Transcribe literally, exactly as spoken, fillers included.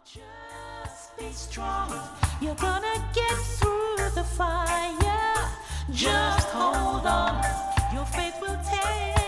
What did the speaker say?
Just be strong. You're gonna get through the fire. Just hold on. Your faith will take.